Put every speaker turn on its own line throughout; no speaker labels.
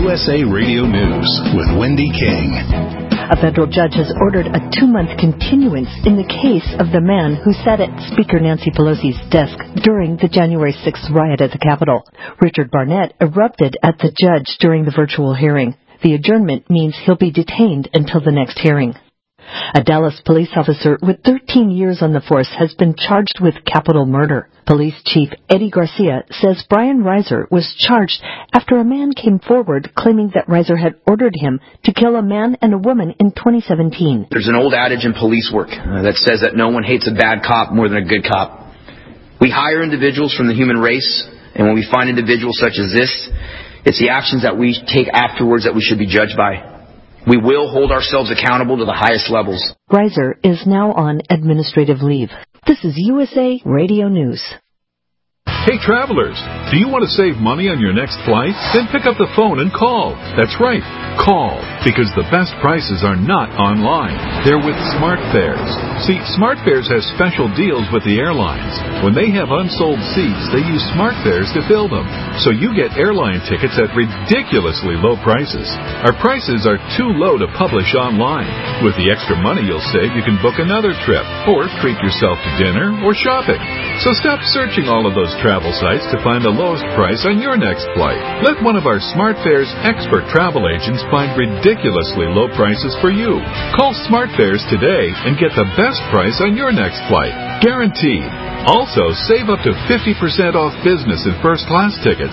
USA Radio News with Wendy King.
A federal judge has ordered a 2-month continuance in the case of the man who sat at Speaker Nancy Pelosi's desk during the January 6th riot at the Capitol. Richard Barnett erupted at the judge during the virtual hearing. The adjournment means he'll be detained until the next hearing. A Dallas police officer with 13 years on the force has been charged with capital murder. Police Chief Eddie Garcia says Brian Reiser was charged after a man came forward claiming that Reiser had ordered him to kill a man and a woman in 2017.
There's an old adage in police work that says that no one hates a bad cop more than a good cop. We hire individuals from the human race, and when we find individuals such as this, it's the actions that we take afterwards that we should be judged by. We will hold ourselves accountable to the highest levels.
Reiser is now on administrative leave. This is USA Radio News.
Hey travelers, do you want to save money on your next flight? Then pick up the phone and call. That's right, call, because the best prices are not online. They're with SmartFares. See, SmartFares has special deals with the airlines. When they have unsold seats, they use SmartFares to fill them. So you get airline tickets at ridiculously low prices. Our prices are too low to publish online. With the extra money you'll save, you can book another trip, or treat yourself to dinner or shopping. So stop searching all of those travel sites to find the lowest price on your next flight. Let one of our SmartFares expert travel agents find ridiculously low prices for you. Call SmartFares today and get the best price on your next flight. Guaranteed. Also, save up to 50% off business and first-class tickets.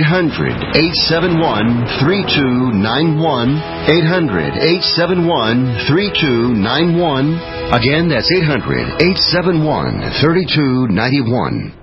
800-871-3291. 800-871-3291. Again, that's 800-871-3291.